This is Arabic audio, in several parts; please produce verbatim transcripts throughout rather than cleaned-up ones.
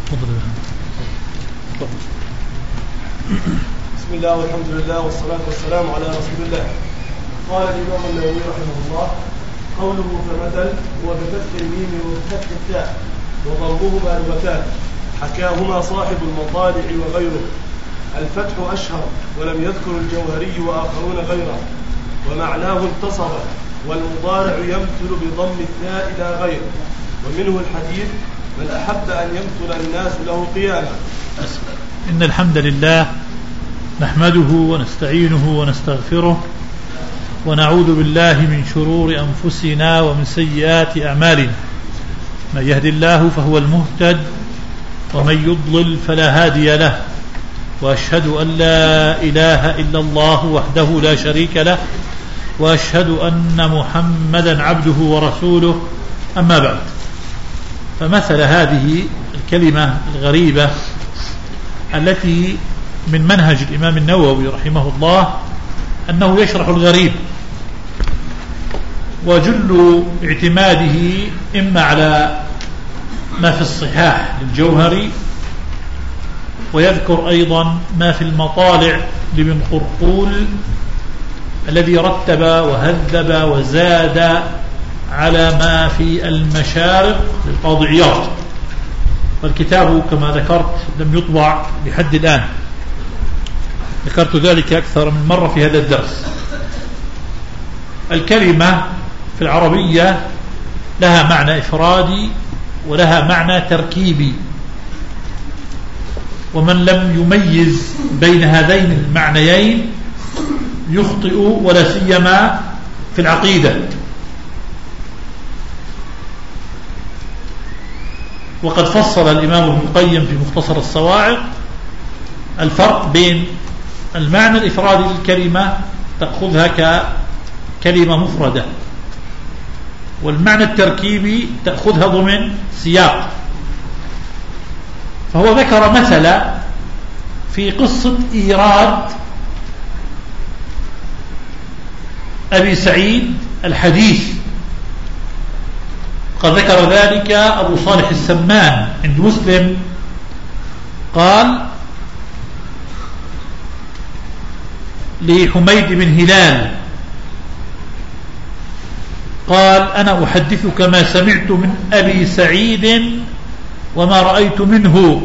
بسم الله والحمد لله والصلاة والسلام على رسول الله. قال الإمام النووي رحمه الله: قوله فمثل هو بفتح الميم وبفتح التاء وضربهما لغتان حكاهما صاحب المطالع وغيره. الفتح أشهر ولم يذكر الجوهري وآخرون غيره، ومعناه انتصب، والمضارع يمثل بضم التاء إلى غيره. ومنه الحديث: من أحب أن يمثل الناس له قياما. إن الحمد لله نحمده ونستعينه ونستغفره ونعوذ بالله من شرور أنفسنا ومن سيئات أعمالنا. من يهد الله فهو المهتد، ومن يضلل فلا هادي له. وأشهد أن لا إله إلا الله وحده لا شريك له، وأشهد أن محمدا عبده ورسوله. أما بعد، فمثل هذه الكلمة الغريبة التي من منهج الإمام النووي رحمه الله أنه يشرح الغريب، وجل اعتماده إما على ما في الصحاح للجوهري، ويذكر أيضا ما في المطالع لابن قرقول الذي رتب وهذب وزاد على ما في المشارق للقاضي عياض، والكتاب كما ذكرت لم يطبع لحد الآن. ذكرت ذلك أكثر من مرة في هذا الدرس. الكلمة في العربية لها معنى إفرادي ولها معنى تركيبي، ومن لم يميز بين هذين المعنيين يخطئ، ولا سيما في العقيدة. وقد فصل الإمام ابن القيم في مختصر الصواعق الفرق بين المعنى الإفرادي للكلمة تأخذها ككلمة مفردة، والمعنى التركيبي تأخذها ضمن سياق. فهو ذكر مثلا في قصة إيراد أبي سعيد الحديث، قد ذكر ذلك أبو صالح السمان عند مسلم، قال لحميد بن هلال، قال: أنا أحدثك ما سمعت من أبي سعيد وما رأيت منه.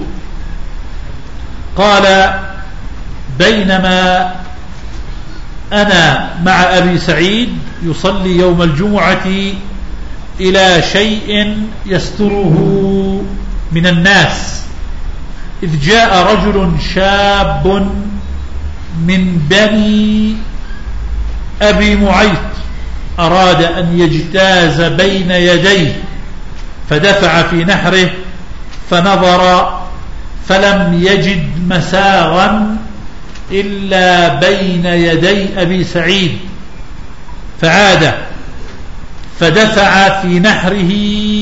قال: بينما أنا مع أبي سعيد يصلي يوم الجمعة إلى شيء يستره من الناس، إذ جاء رجل شاب من بني أبي معيط أراد أن يجتاز بين يديه، فدفع في نحره فنظر فلم يجد مساغا إلا بين يدي أبي سعيد، فعاد فدفع في نحره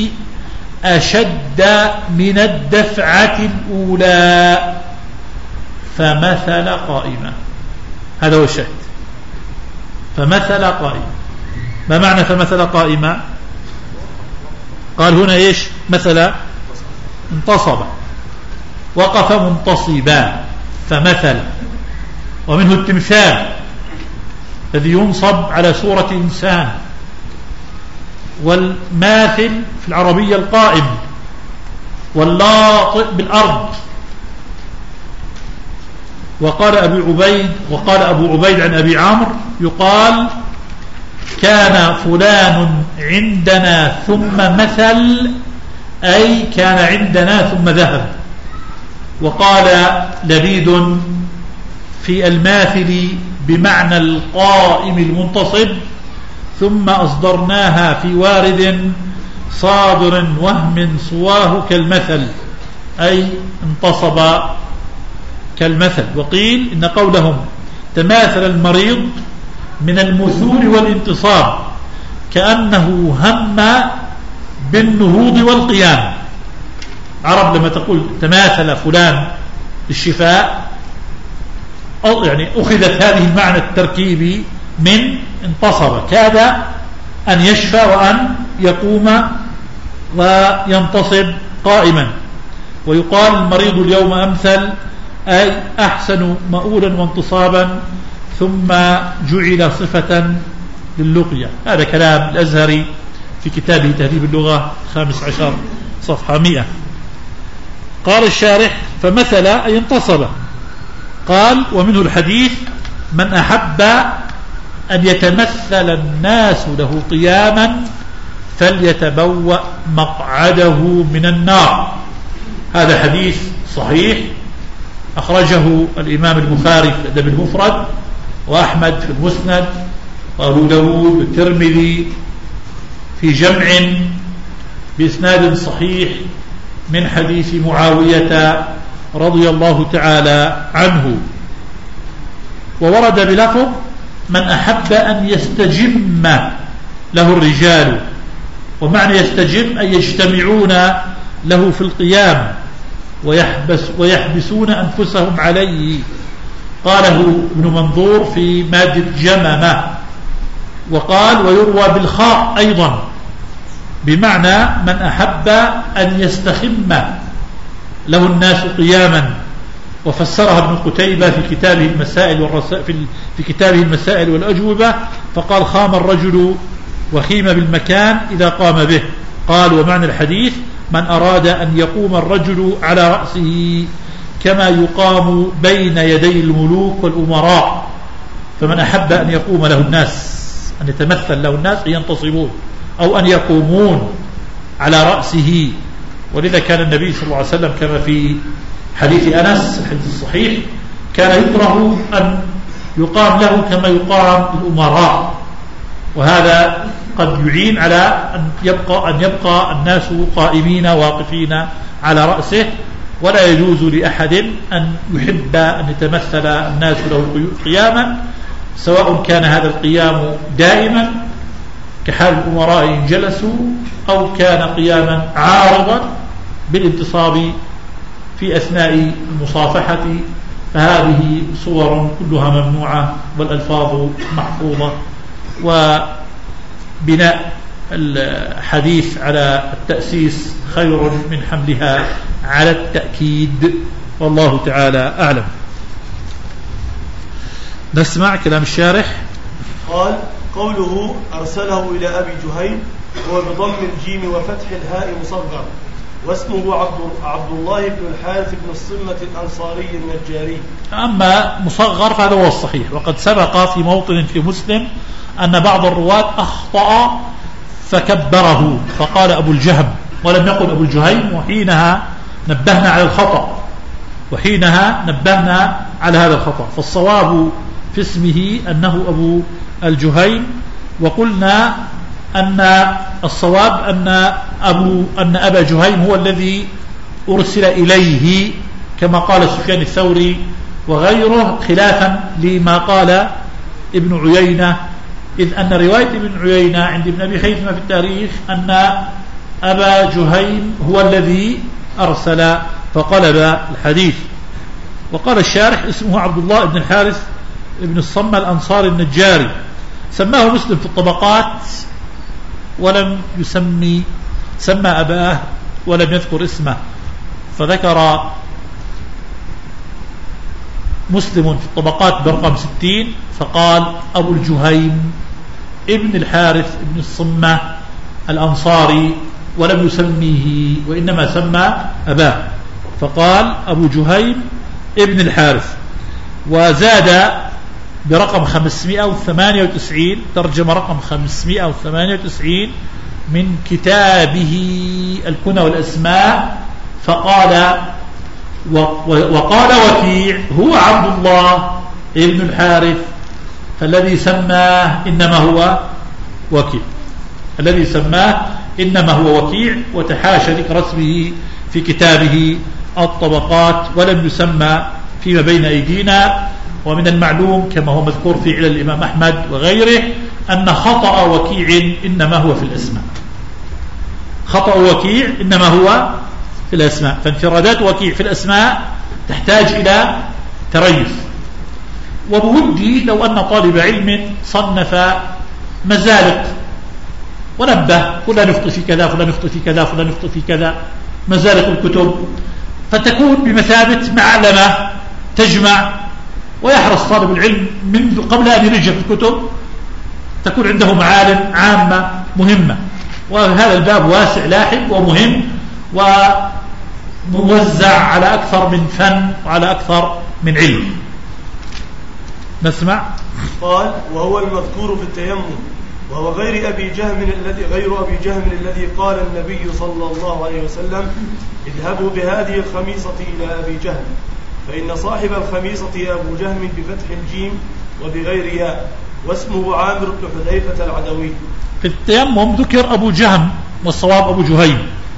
أشد من الدفعة الأولى فمثل قائما. هذا هو الشاهد، فمثل قائما. ما معنى فمثل قائما؟ قال هنا إيش؟ مثل انتصب، وقف منتصبا، فمثل. ومنه التمثال الذي ينصب على صورة إنسان، والماثل في العربية القائم، واللاطئ بالأرض. وقال أبي عبيد وقال أبو عبيد عن أبي عمرو يقال: كان فلان عندنا ثم مثل، أي كان عندنا ثم ذهب. وقال لبيد في الماثل بمعنى القائم المنتصب: ثم أصدرناها في وارد صادر وهم صواه كالمثل، أي انتصب كالمثل. وقيل إن قولهم تماثل المريض من المثول والانتصاب، كأنه هم بالنهوض والقيام. عرب لما تقول تماثل فلان للشفاء، أو يعني أخذت هذه المعنى التركيبي من انتصب، كاد أن يشفى وأن يقوم وينتصب قائما. ويقال المريض اليوم أمثل، أي أحسن مؤولا وانتصابا، ثم جعل صفة لللقية. هذا كلام الأزهري في كتابه تهذيب اللغة خامس عشر صفحة مئة. قال الشارح: فمثل أي انتصب. قال: ومنه الحديث: من أحب أن يتمثل الناس له قياما فليتبوأ مقعده من النار. هذا حديث صحيح أخرجه الإمام البخاري في الأدب المفرد، وأحمد في المسند، وأبو داود والترمذي في جمع بإسناد صحيح من حديث معاوية رضي الله تعالى عنه. وورد بلفظ: من أحب أن يستجم له الرجال. ومعنى يستجم أي يجتمعون له في القيام ويحبس ويحبسون أنفسهم عليه. قاله ابن منظور في مادة جممة. وقال: ويروى بالخاء أيضا بمعنى من أحب أن يستخم له الناس قياما. وفسرها ابن قتيبة في كتابه المسائل والرسائل في كتابه المسائل والأجوبة، فقال: خام الرجل وخيم بالمكان إذا قام به. قال: ومعنى الحديث: من أراد أن يقوم الرجل على رأسه كما يقام بين يدي الملوك والأمراء. فمن أحب أن يقوم له الناس، أن يتمثل له الناس أن ينتصبون أو أن يقومون على رأسه. ولذا كان النبي صلى الله عليه وسلم كما في حديث أنس الحديث الصحيح كان يكره أن يقام له كما يقام الأمراء. وهذا قد يعين على أن يبقى, أن يبقى الناس قائمين واقفين على رأسه. ولا يجوز لأحد أن يحب أن يتمثل الناس له قياما، سواء كان هذا القيام دائما كحال الأمراء إن جلسوا، أو كان قياما عارضا بالانتصاب في أثناء المصافحة. فهذه صور كلها ممنوعة والألفاظ محفوظة. وبناء الحديث على التأسيس خير من حملها على التأكيد، والله تعالى أعلم. نسمع كلام الشارح. قال: قوله أرسله إلى أبي جهيم هو بضم الجيم وفتح الهاء مصغر، واسمه عبد الله بن الحارث بن الصمة الأنصاري النجاري. أما مصغر فهذا هو الصحيح. وقد سبق في موطن في مسلم أن بعض الرواة أخطأ فكبره فقال أبو الجهم ولم يقل أبو الجهيم، وحينها نبهنا على الخطأ وحينها نبهنا على هذا الخطأ. فالصواب في اسمه أنه أبو الجهيم. وقلنا أن الصواب أن أبو أن أبا جهيم هو الذي أرسل إليه كما قال سفيان الثوري وغيره، خلافا لما قال ابن عيينة، إذ أن رواية ابن عيينة عند ابن أبي خيثمة في التاريخ أن أبا جهيم هو الذي أرسل فقلب الحديث. وقال الشارح: اسمه عبد الله بن الحارث بن الصمة الأنصاري النجاري. سماه مسلم في الطبقات ولم يسمي سمى أباه ولم يذكر اسمه، فذكر مسلم في الطبقات برقم ستين فقال أبو الجهيم ابن الحارث ابن الصمة الأنصاري، ولم يسميه وإنما سمى أباه فقال أبو جهيم ابن الحارث. وزاد برقم خمسمائة وثمانية وتسعين، ترجم رقم خمسمائة وثمانية وتسعين من كتابه الكنى والأسماء، فقال وقال وكيع هو عبد الله ابن الحارث، فالذي سماه إنما هو وكيع الذي سماه إنما هو وكيع، وتحاشى ذكر اسمه في كتابه الطبقات ولم يسمى فيما بين أيدينا. ومن المعلوم كما هو مذكور في علل الإمام أحمد وغيره أن خطأ وكيع إنما هو في الأسماء، خطأ وكيع إنما هو في الأسماء، فانفرادات وكيع في الأسماء تحتاج إلى تريث. وبودي لو أن طالب علم صنف مزالق ونبه فلان يخطئ في كذا فلان يخطئ في كذا فلان يخطئ في كذا، مزالق الكتب فتكون بمثابة معلمة تجمع، ويحرص طالب العلم منذ قبل أن يرجع في الكتب تكون عنده معالم عامة مهمة. وهذا الباب واسع لاحق ومهم وموزع على أكثر من فن وعلى أكثر من علم. نسمع. قال: وهو المذكور في التيمم، وهو غير أبي جهم الذي غير أبي جهم الذي قال النبي صلى الله عليه وسلم: اذهبوا بهذه الخميصة إلى أبي جهم، فإن صاحب الخميصة أبو جهم بفتح الجيم وبغير ياء، واسمه عامر بن حذيفة العدوي. في التيمم ذكر أبو جهم والصواب أبو جهيم،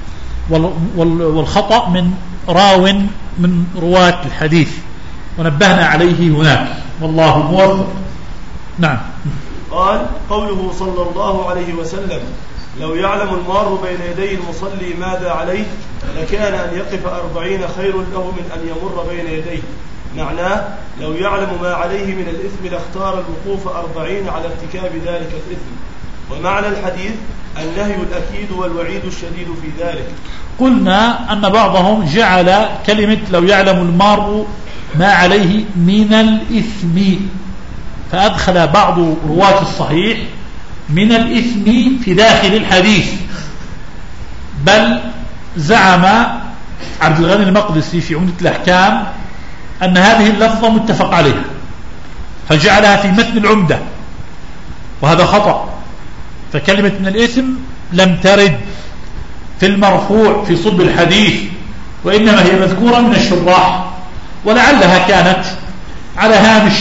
والخطأ من راو من رواة الحديث، ونبهنا عليه هناك، والله موفق. نعم. قال: قوله صلى الله عليه وسلم: لو يعلم المار بين يدي المصلي ماذا عليه لكان أن يقف أربعين خير له من أن يمر بين يديه. معناه: لو يعلم ما عليه من الإثم لاختار الوقوف أربعين على ارتكاب ذلك الإثم. ومعنى الحديث النهي الأكيد والوعيد الشديد في ذلك. قلنا أن بعضهم جعل كلمة لو يعلم المار ما عليه من الإثم، فأدخل بعض رواة الصحيح من الإثم في داخل الحديث، بل زعم عبد الغني المقدسي في عمدة الأحكام أن هذه اللفظة متفق عليها فجعلها في متن العمدة، وهذا خطأ. فكلمة من الإثم لم ترد في المرفوع في صلب الحديث، وإنما هي مذكورة من الشراح، ولعلها كانت على هامش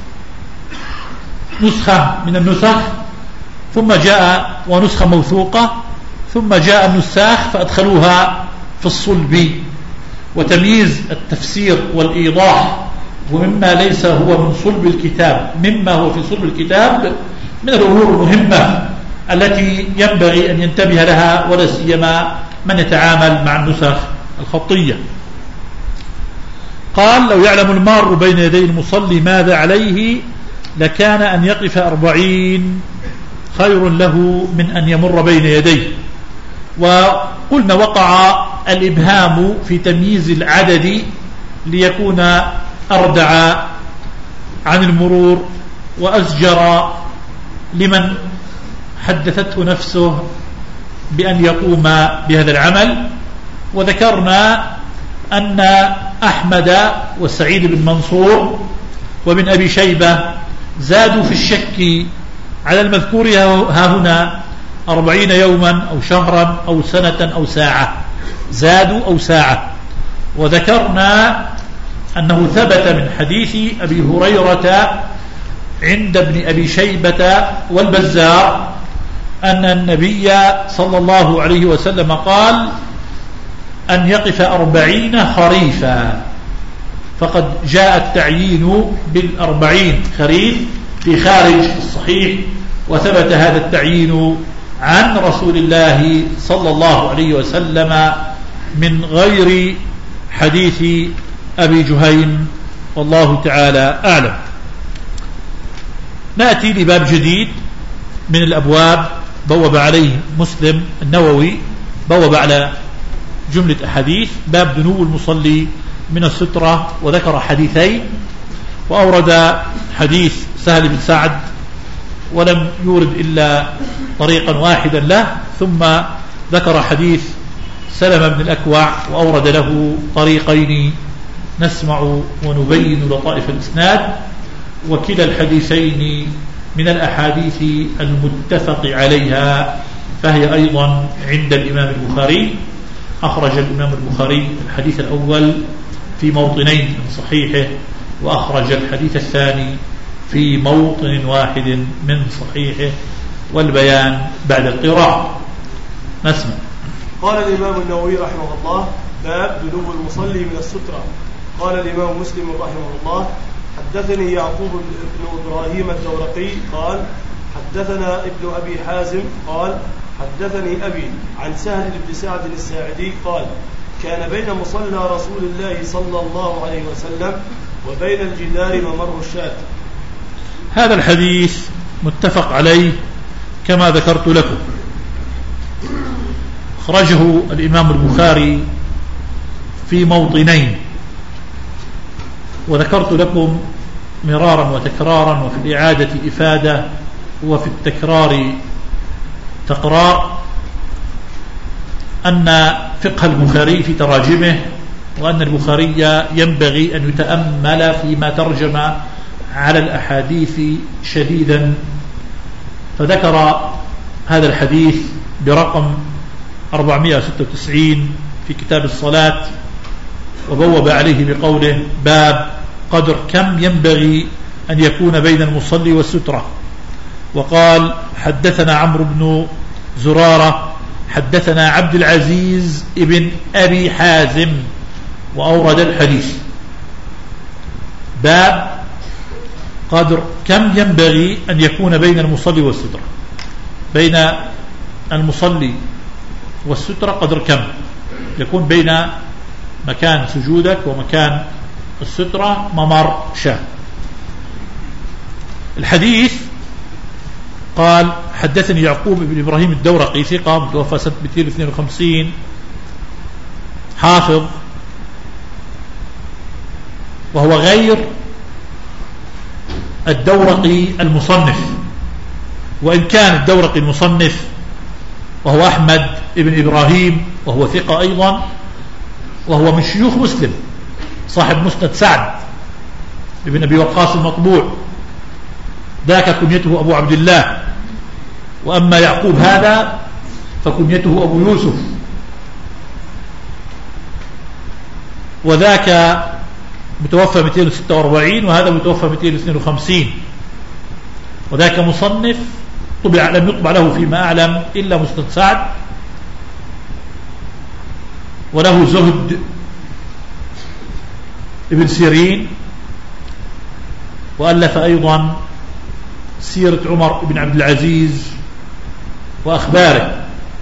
نسخة من النسخ، ثم جاء ونسخة موثوقة، ثم جاء النساخ فأدخلوها في الصلب. وتمييز التفسير والإيضاح ومما ليس هو من صلب الكتاب مما هو في صلب الكتاب من الأمور المهمة التي ينبغي أن ينتبه لها، ولا سيما من يتعامل مع النسخ الخطية. قال: لو يعلم المار بين يدي المصلي ماذا عليه لكان أن يقف أربعين خير له من أن يمر بين يديه. وقلنا وقع الإبهام في تمييز العدد ليكون أردع عن المرور وأزجر لمن حدثته نفسه بأن يقوم بهذا العمل. وذكرنا أن أحمد وسعيد بن منصور وابن أبي شيبة زادوا في الشك على المذكور ها هنا أربعين يوما أو شهرا أو سنة أو ساعة، زادوا أو ساعة. وذكرنا أنه ثبت من حديث أبي هريرة عند ابن أبي شيبة والبزار أن النبي صلى الله عليه وسلم قال: أن يقف أربعين خريفا، فقد جاء التعيين بالأربعين خريف في خارج الصحيح، وثبت هذا التعيين عن رسول الله صلى الله عليه وسلم من غير حديث أبي جهيم، والله تعالى أعلم. نأتي لباب جديد من الأبواب بوب عليه مسلم النووي، بوب على جملة أحاديث، باب دنو المصلي من السترة، وذكر حديثين، وأورد حديث سهل بن سعد ولم يورد إلا طريقا واحدا له، ثم ذكر حديث سلمة بن الأكوع وأورد له طريقين نسمع ونبين لطائف الإسناد، وكلا الحديثين من الأحاديث المتفق عليها، فهي أيضا عند الإمام البخاري. أخرج الإمام البخاري الحديث الأول في موطنين من صحيحه، وأخرج الحديث الثاني في موطن واحد من صحيحه، والبيان بعد القراءة. نسمع. قال الإمام النووي رحمه الله: باب دنو المصلي من السترة. قال الإمام مسلم رحمه الله: حدثني يعقوب بن إبراهيم الدورقي قال: حدثنا ابن أبي حازم قال: حدثني أبي عن سهل بن سعد الساعدي قال: كان بين مصلى رسول الله صلى الله عليه وسلم وبين الجدار ممر الشاة. هذا الحديث متفق عليه كما ذكرت لكم، أخرجه الإمام البخاري في موطنين، وذكرت لكم مرارا وتكرارا وفي الإعادة إفادة وفي التكرار تقرار أن فقه البخاري في تراجمه، وأن البخاري ينبغي أن يتأمل فيما ترجم على الأحاديث شديدا. فذكر هذا الحديث برقم أربعمائة وستة وتسعين في كتاب الصلاة، وبوب عليه بقوله: باب قدر كم ينبغي أن يكون بين المصلي والسترة. وقال: حدثنا عمرو بن زرارة حدثنا عبد العزيز ابن أبي حازم، وأورد الحديث. باب قدر كم ينبغي أن يكون بين المصلي والسترة. بين المصلي والسترة قدر كم يكون بين مكان سجودك ومكان السترة؟ ممر شاه. الحديث قال: حدثني يعقوب بن إبراهيم الدورقي ثقة متوفى سنة مئتين واثنين وخمسين، حافظ، وهو غير الدورقي المصنف، وإن كان الدورقي المصنف وهو أحمد بن إبراهيم وهو ثقة أيضا، وهو من شيوخ مسلم، صاحب مسند سعد بن أبي وقاص المطبوع، ذاك كنيته أبو عبد الله. وأما يعقوب هذا فكنيته أبو يوسف، وذاك متوفى مئتين وستة وأربعين وهذا متوفى مئتين واثنين وخمسين. وذاك مصنف طبع لم يطبع له فيما أعلم إلا مسند سعد، وله زهد ابن سيرين، وألف أيضا سيرة عمر بن عبد العزيز وأخباره.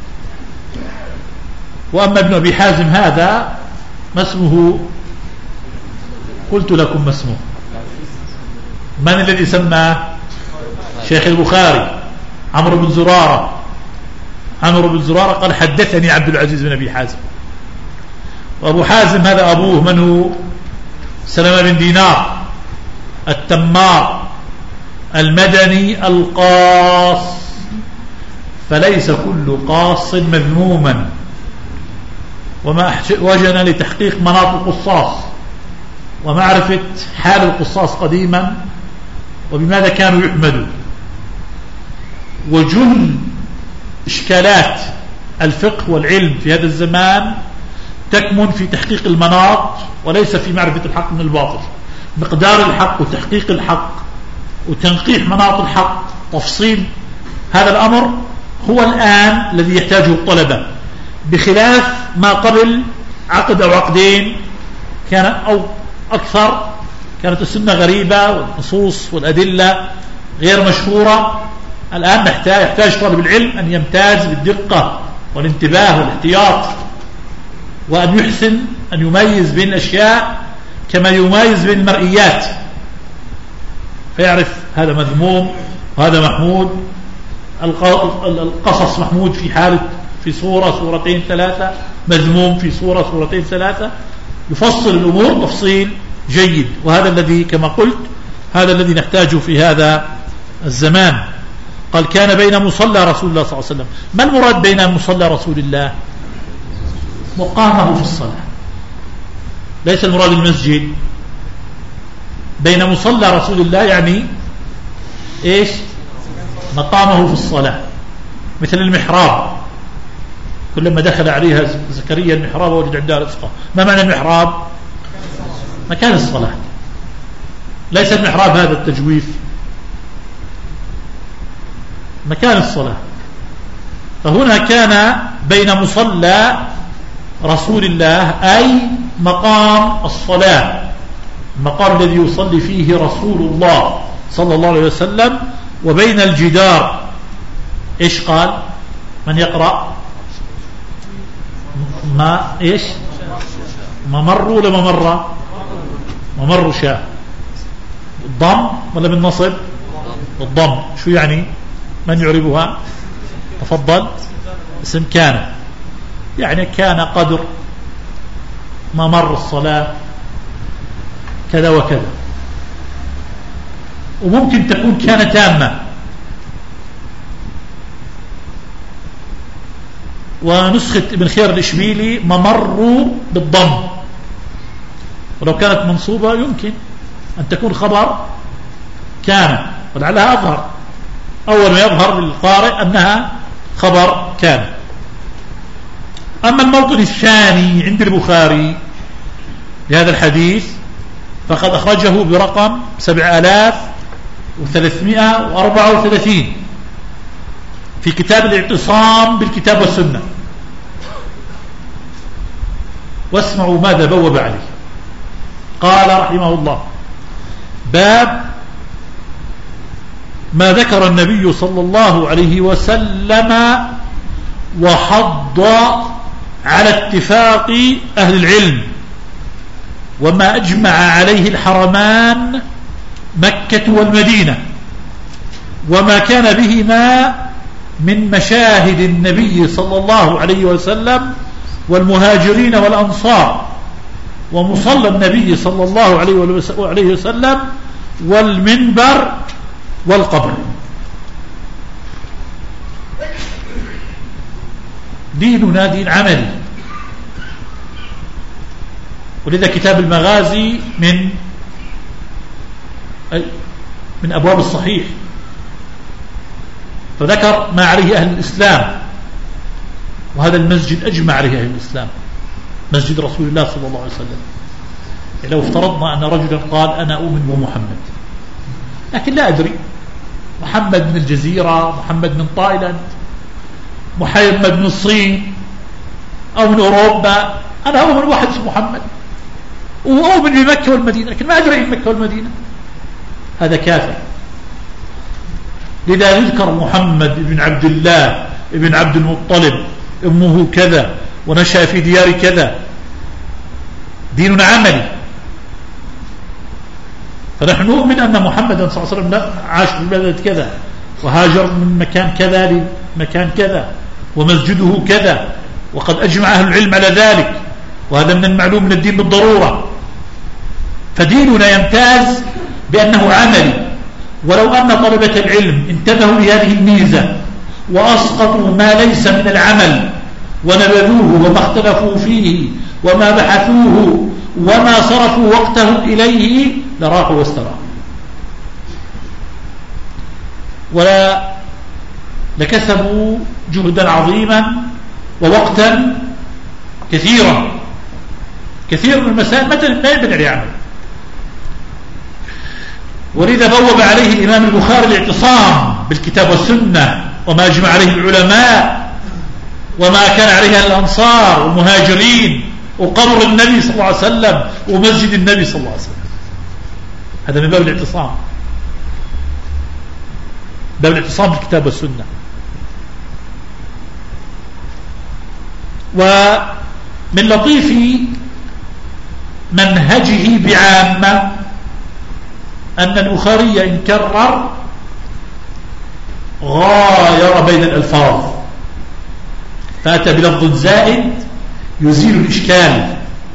وأما ابن أبي حازم هذا ما اسمه؟ قلت لكم ما اسمه. من الذي سمى شيخ البخاري؟ عمرو بن زرارة. عمرو بن زرارة قال: حدثني عبد العزيز بن أبي حازم. وأبو حازم هذا أبوه من هو؟ سلمة بن دينار التمار المدني القاص، فليس كل قاص مذموما، وما وجنا لتحقيق مناط القصاص ومعرفة حال القصاص قديما وبماذا كانوا يحمدوا. وجل إشكالات الفقه والعلم في هذا الزمان تكمن في تحقيق المناط وليس في معرفة الحق من الباطل. مقدار الحق وتحقيق الحق وتنقيح مناط الحق، تفصيل هذا الأمر هو الآن الذي يحتاجه الطلبة، بخلاف ما قبل عقد أو عقدين كان أو أكثر كانت السنة غريبة والنصوص والأدلة غير مشهورة. الآن يحتاج طالب العلم أن يمتاز بالدقة والانتباه والاحتياط، وأن يحسن أن يميز بين الأشياء كما يميز بين المرئيات، فيعرف هذا مذموم وهذا محمود. القصص محمود في حالة في صورة صورتين ثلاثة، مذموم في صورة صورتين ثلاثة، يفصل الأمور تفصيل جيد. وهذا الذي كما قلت هذا الذي نحتاجه في هذا الزمان. قال: كان بين مصلى رسول الله صلى الله عليه وسلم. ما المراد بين مصلى رسول الله؟ مقامه في الصلاة، ليس المراد المسجد. بين مصلى رسول الله يعني إيش؟ مقامه في الصلاة، مثل المحراب، كلما دخل عليها زكريا المحراب وجد عندها رزقا. ما معنى المحراب؟ مكان الصلاة، ليس المحراب هذا التجويف، مكان الصلاة. فهنا كان بين مصلى رسول الله أي مقام الصلاة، المقام الذي يصلي فيه رسول الله صلى الله عليه وسلم، وبين الجدار إيش قال؟ من يقرأ؟ ما إيش؟ ممر ولا ممر؟ ممر شاه. الضم ولا بالنصب؟ الضم. شو يعني؟ من يعربها؟ تفضل. اسم كان، يعني كان قدر ما مر الصلاة كذا وكذا، وممكن تكون كان تامة. ونسخة ابن خير الإشبيلي ممر بالضم، ولو كانت منصوبة يمكن أن تكون خبر كان، ولعلها أظهر، أول ما يظهر للقارئ أنها خبر كان. أما الموطن الثاني عند البخاري لهذا الحديث فقد أخرجه برقم سبع آلاف وثلاثمائة وأربعة وثلاثين في كتاب الاعتصام بالكتاب والسنة. واسمعوا ماذا بوب عليه. قال رحمه الله: باب ما ذكر النبي صلى الله عليه وسلم وحض على اتفاق أهل العلم وما أجمع عليه الحرمان مكة والمدينة، وما كان بهما من مشاهد النبي صلى الله عليه وسلم والمهاجرين والأنصار، ومصلى النبي صلى الله عليه وسلم والمنبر والقبر. ديننا دين عملي، ولذا كتاب المغازي من من أبواب الصحيح، فذكر ما عليه أهل الإسلام، وهذا المسجد أجمع عليه أهل الإسلام، مسجد رسول الله صلى الله عليه وسلم. لو افترضنا أن رجلا قال أنا أؤمن بمحمد، لكن لا أدري محمد من الجزيرة، محمد من تايلاند، محمد من الصين أو من أوروبا، أنا أؤمن واحد اسمه محمد وأؤمن بمكة والمدينة، لكن ما أدري مكة والمدينة، هذا كافر. لذا يذكر محمد بن عبد الله بن عبد المطلب، أمه كذا ونشأ في ديار كذا. ديننا عملي، فنحن نؤمن أن محمد صلى الله عليه وسلم عاش في بلد كذا، وهاجر من مكان كذا لمكان كذا، ومسجده كذا، وقد أجمع أهل العلم على ذلك، وهذا من المعلوم من الدين بالضرورة. فديننا يمتاز بأنه عملي. ولو أن طلبة العلم انتبهوا لهذه الميزة وأسقطوا ما ليس من العمل ونبذوه وما اختلفوا فيه وما بحثوه وما صرفوا وقتهم إليه لراحوا واستراحوا، ولا لكسبوا جهدا عظيما ووقتا كثيرا. كثير من المسائل مثلا لا يبنى عليه عمل، ولذا بوب عليه الإمام البخاري الاعتصام بالكتاب والسنة وما أجمع عليه العلماء وما كان عليه الأنصار والمهاجرين وقبر النبي صلى الله عليه وسلم ومسجد النبي صلى الله عليه وسلم. هذا من باب الاعتصام، باب الاعتصام بالكتاب والسنة. ومن لطيف منهجه بعامة أن البخاري إن كرر غاير بين الألفاظ، فأتى بلفظ زائد يزيل الإشكال.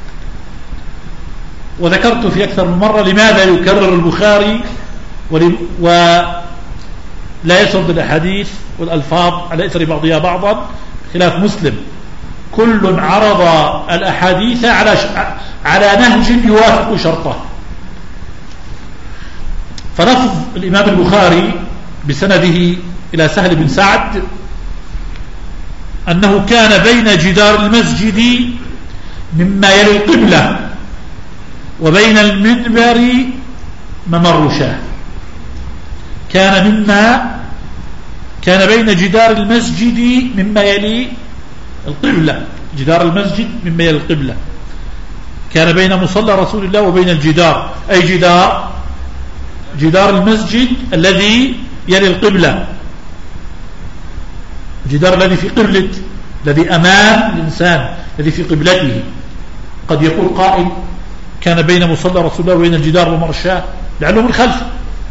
وذكرت في أكثر من مرة لماذا يكرر البخاري ولا يسرد الأحاديث والألفاظ على إثر بعضها بعضا، خلاف مسلم كل عرض الأحاديث على على نهج يوافق شرطه. فلفظ الإمام البخاري بسنده إلى سهل بن سعد أنه كان بين جدار المسجد مما يلي القبلة وبين المنبر ممر شاه. كان مما كان بين جدار المسجد مما يلي القبلة، جدار المسجد مما يلي القبلة، كان بين مصلى رسول الله وبين الجدار، أي جدار جدار المسجد الذي يلي القبلة، الجدار الذي في قبلة، الذي أمام الإنسان، الذي في قبلته. قد يقول قائل كان بين مصلى رسول الله وبين الجدار ومرشاه، لعله من خلفه.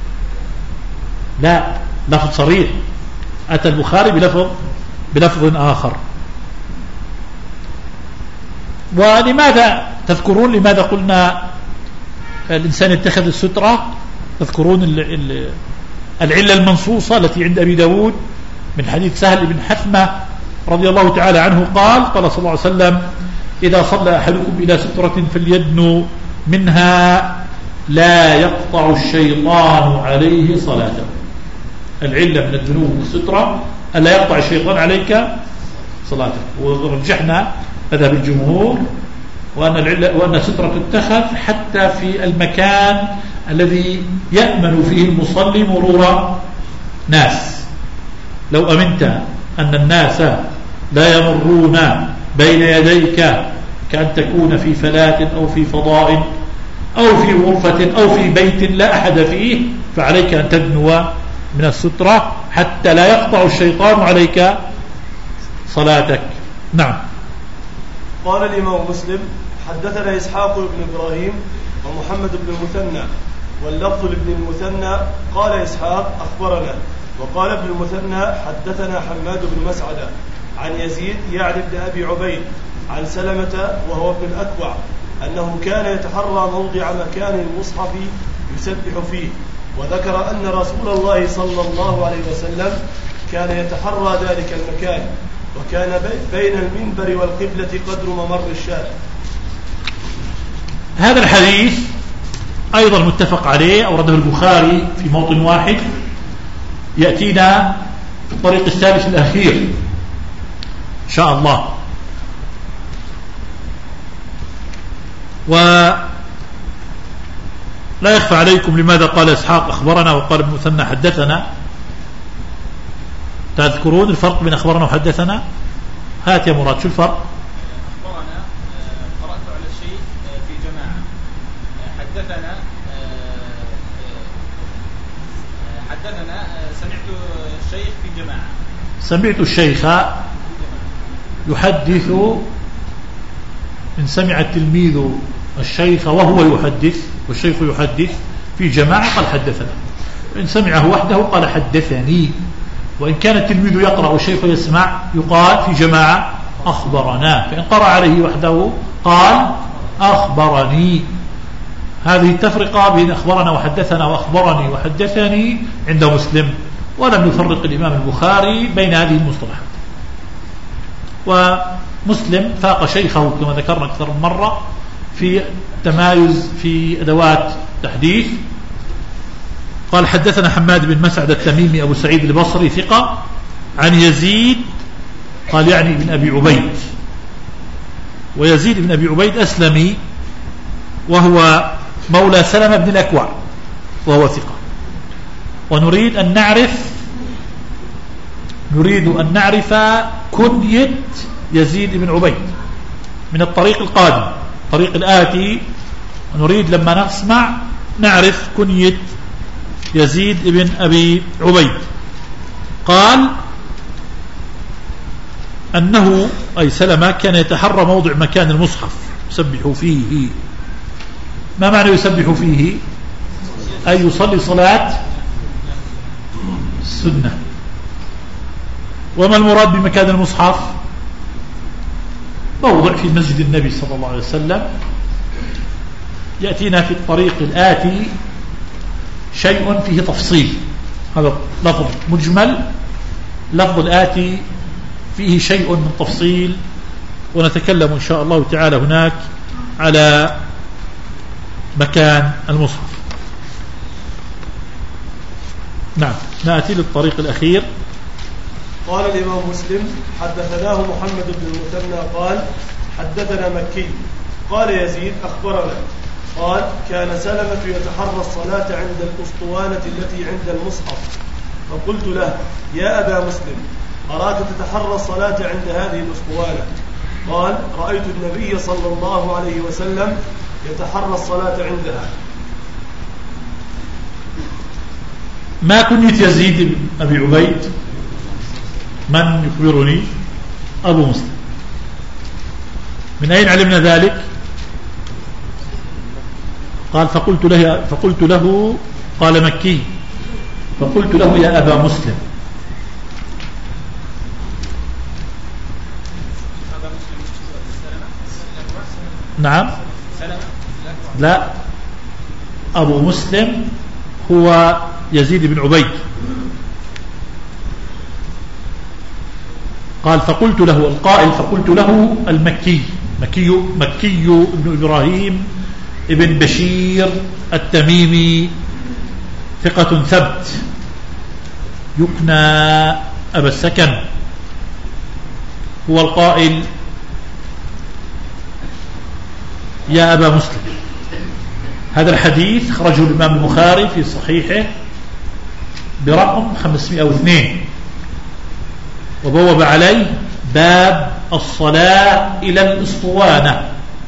لا، لفظ صريح، أتى البخاري بلفظ بلفظ آخر. ولماذا تذكرون لماذا قلنا الإنسان يتخذ السترة؟ تذكرون العلة المنصوصة التي عند أبي داود من حديث سهل بن حثمة رضي الله تعالى عنه قال قال صلى الله عليه وسلم إذا صلى أحدكم إلى سترة فليدنو منها لا يقطع الشيطان عليه صلاته. العلة من الدنو والسترة ألا يقطع الشيطان عليك صلاتك. ورجحنا مذهب الجمهور وأن العلة وأن السترة تتخذ حتى في المكان الذي يأمن فيه المصلي مرور ناس. لو أمنت أن الناس لا يمرون بين يديك كأن تكون في فلاة أو في فضاء أو في غرفة أو في بيت لا أحد فيه فعليك أن تدنو من السترة حتى لا يقطع الشيطان عليك صلاتك. نعم. قال الإمام مسلم حدثنا إسحاق بن إبراهيم ومحمد بن المثنى واللفظ لابن المثنى قال إسحاق أخبرنا وقال ابن المثنى حدثنا حماد بن مسعدة عن يزيد يعني ابن أبي عبيد عن سلمة وهو ابن الأكوع أنه كان يتحرى موضع مكان المصحف يسبح فيه وذكر أن رسول الله صلى الله عليه وسلم كان يتحرى ذلك المكان وكان بين المنبر والقبلة قدر ممر الشاة. هذا الحديث أيضا متفق عليه أورده البخاري في موطن واحد يأتينا في الطريق الثالث الأخير إن شاء الله. ولا يخفى عليكم لماذا قال إسحاق أخبرنا وقال ابن مثنى حدثنا. تذكرون الفرق بين أخبرنا وحدثنا؟ هات يا مراد شو الفرق؟ أخبرنا قرأت على الشيء في جماعة. حدثنا حدثنا سمعت الشيخ في جماعة. سمعت الشيخ يحدث إن سمع التلميذ الشيخ وهو يحدث والشيخ يحدث في جماعة قال حدثنا. إن سمعه وحده قال حدثني. وإن كان التلميذ يقرأ والشيخ يسمع يقال في جماعة أخبرنا. فإن قرأ عليه وحده قال أخبرني. هذه التفرقة بين أخبرنا وحدثنا وأخبرني وحدثني عند مسلم. ولم يفرق الإمام البخاري بين هذه المصطلحات. ومسلم فاق شيخه كما ذكرنا أكثر من مرة في تمايز في أدوات تحديث. قال حدثنا حماد بن مسعد التميمي أبو سعيد البصري ثقة عن يزيد قال يعني بن أبي عبيد. ويزيد بن أبي عبيد أسلمي وهو مولى سلمة بن الأكوع وهو ثقة. ونريد أن نعرف نريد أن نعرف كنية يزيد بن عبيد من الطريق القادم الطريق الآتي. ونريد لما نسمع نعرف كنية يزيد بن أبي عبيد. قال أنه أي سلمة كان يتحرى موضع مكان المصحف يسبح فيه. ما معنى يسبح فيه؟ أي يصلي صلاة السنة. وما المراد بمكان المصحف؟ موضع في مسجد النبي صلى الله عليه وسلم. يأتينا في الطريق الآتي شيء فيه تفصيل. هذا لفظ مجمل. لفظ الآتي فيه شيء من تفصيل ونتكلم إن شاء الله تعالى هناك على مكان المصحف. نعم نأتي للطريق الأخير. قال الإمام مسلم حدثناه محمد بن المثنى قال حدثنا مكي قال يزيد أخبرنا قال كان سلمة يتحرى الصلاة عند الأسطوانة التي عند المصحف فقلت له يا أبا مسلم أراك تتحرى الصلاة عند هذه الأسطوانة. قال رأيت النبي صلى الله عليه وسلم يتحرى الصلاة عندها. ما كنية يزيد بن أبي عبيد؟ من يخبرني؟ أبو مسلم. من أين علمنا ذلك؟ قال فقلت له فقلت له قال مكي فقلت له يا أبا مسلم. نعم لا، أبو مسلم هو يزيد بن عبيد. قال فقلت له القائل فقلت له المكي مكي مكي بن إبراهيم ابن بشير التميمي ثقة ثبت يكنى أبا السكن، هو القائل يا أبا مسلم. هذا الحديث خرجه الإمام البخاري في صحيحه برقم خمسمائة واثنين، وبوب عليه باب الصلاة إلى الأسطوانة،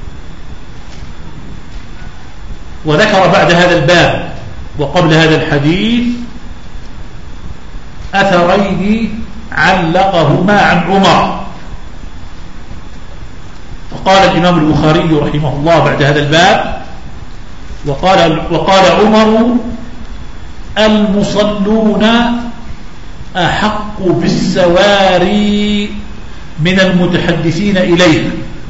وذكر بعد هذا الباب وقبل هذا الحديث أثرين علقهما عن عمر. فقال الإمام البخاري رحمه الله بعد هذا الباب وقال, وقال عمر المصلون أحق بالسواري من المتحدثين إليه.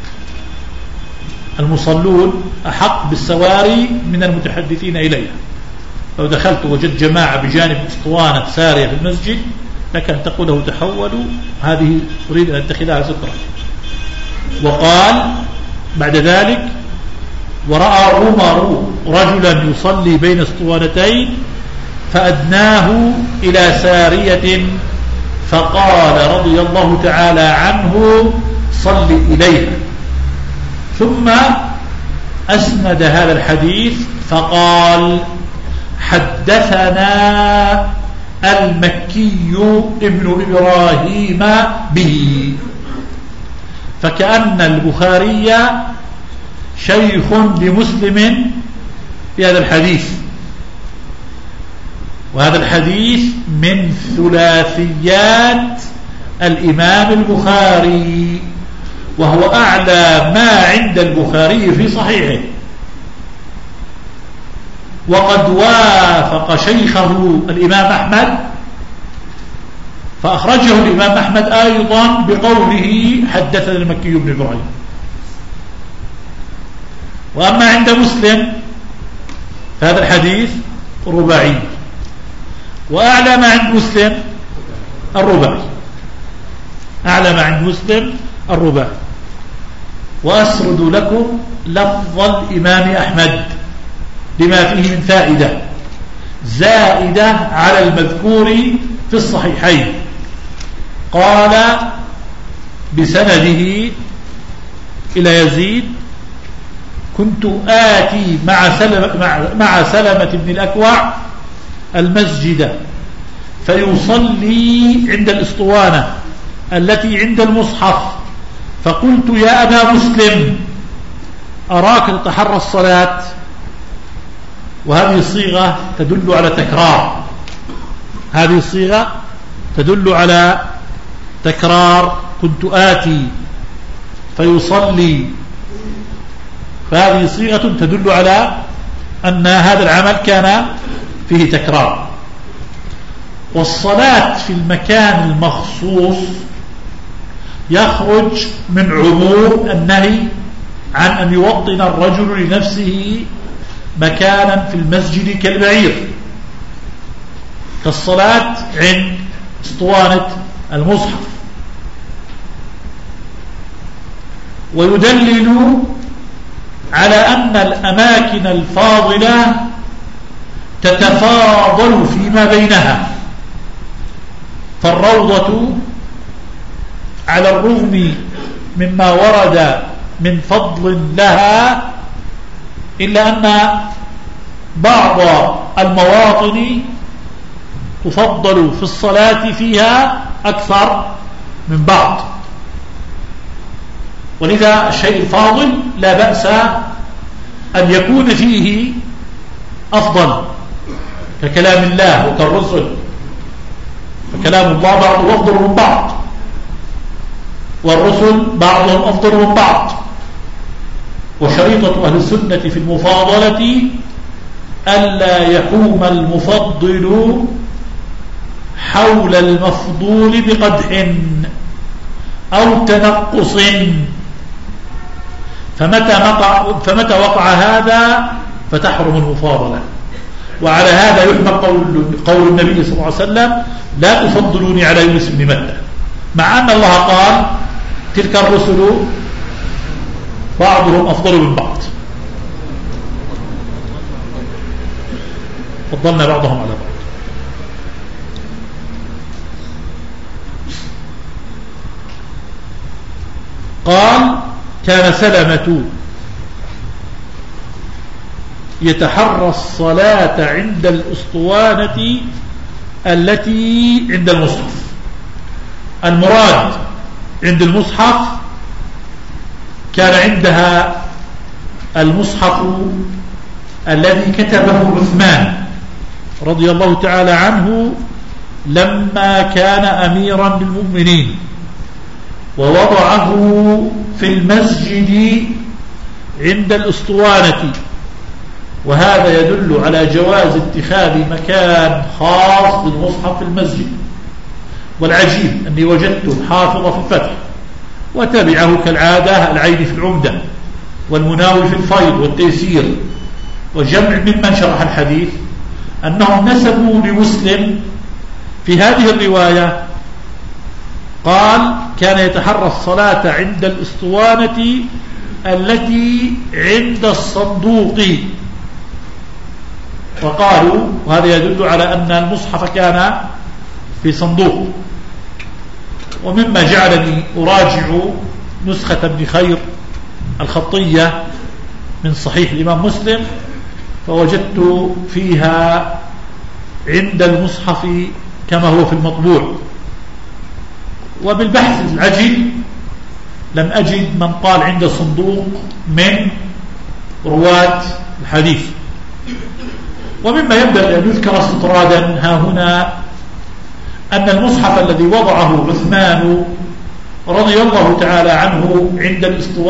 المصلون أحق بالسواري من المتحدثين إليه. لو دخلت وجدت جماعة بجانب اسطوانة سارية في المسجد لك أن تقول له تحولوا، هذه أريد أن أتخذها سترة. وقال بعد ذلك ورأى عمر رجلا يصلي بين اسطوانتين فأدناه إلى سارية فقال رضي الله تعالى عنه صل إليه. ثم أسند هذا الحديث فقال حدثنا المكي ابن إبراهيم به. فكأن البخاري شيخ لمسلم في هذا الحديث، وهذا الحديث من ثلاثيات الإمام البخاري، وهو أعلى ما عند البخاري في صحيحه. وقد وافق شيخه الإمام أحمد فأخرجه الإمام أحمد أيضا بقوله حدثنا المكي بن إبراهيم. وأما عند مسلم فهذا الحديث رباعي، وأعلى ما عند مسلم الرباعي، أعلى ما عند مسلم الرباعي. وأسرد لكم لفظ الإمام أحمد لما فيه من فائدة زائدة على المذكور في الصحيحين. قال بسنده إلى يزيد كنت آتي مع سلمة, مع, مع سلمة بن الأكوع المسجد فيصلي عند الأسطوانة التي عند المصحف، فقلت يا أبا مسلم أراك تتحرى الصلاة. وهذه الصيغة تدل على تكرار، هذه الصيغة تدل على تكرار. كنت آتي فيصلي، فهذه صيغة تدل على أن هذا العمل كان فيه تكرار. والصلاة في المكان المخصوص يخرج من عموم النهي عن أن يوطن الرجل لنفسه مكانا في المسجد كالبعير، كالصلاة عند اسطوانة المصحف. ويدلل على أن الأماكن الفاضلة تتفاضل فيما بينها، فالروضة على الرغم مما ورد من فضل لها إلا أن بعض المواطن تفضل في الصلاة فيها أكثر من بعض، ولذا الشيء الفاضل لا بأس أن يكون فيه أفضل، ككلام الله وكالرسل، فكلام الله بعضه أفضل من بعض، والرسل بعضهم أفضل من بعض. وشريطة أهل السنة في المفاضلة ألا يحوم المفضل حول المفضول بقدح أو تنقص، فمتى وقع, فمتى وقع هذا فتحرم المفاضلة. وعلى هذا يحمل قول, قول النبي صلى الله عليه وسلم لا تفضلوني على يونس بن متى، مع أن الله قال تلك الرسل بعضهم أفضل من بعض، فضلنا بعضهم على بعض. قال كان سلمة يتحرى الصلاة عند الأسطوانة التي عند المصحف. المراد عند المصحف كان عندها المصحف الذي كتبه عثمان رضي الله تعالى عنه لما كان أميرا للمؤمنين، ووضعه في المسجد عند الأسطوانة، وهذا يدل على جواز اتخاذ مكان خاص للمصحف في المسجد. والعجيب أني وجدت حافظ في الفتح وتبعه كالعادة العين في العمدة والمناوي في الفيض والتيسير وجمع ممن شرح الحديث أنهم نسبوا لمسلم في هذه الرواية قال كان يتحرى الصلاة عند الأسطوانة التي عند الصندوق، وقالوا وهذا يدل على أن المصحف كان في صندوق. ومما جعلني أراجع نسخة ابن خير الخطية من صحيح الإمام مسلم فوجدت فيها عند المصحف كما هو في المطبوع، وبالبحث العجيب لم أجد من قال عند صندوق من رواة الحديث. ومما ينبغي أن يذكر استطرادا ها هنا أن المصحف الذي وضعه عثمان رضي الله تعالى عنه عند الاسطوانة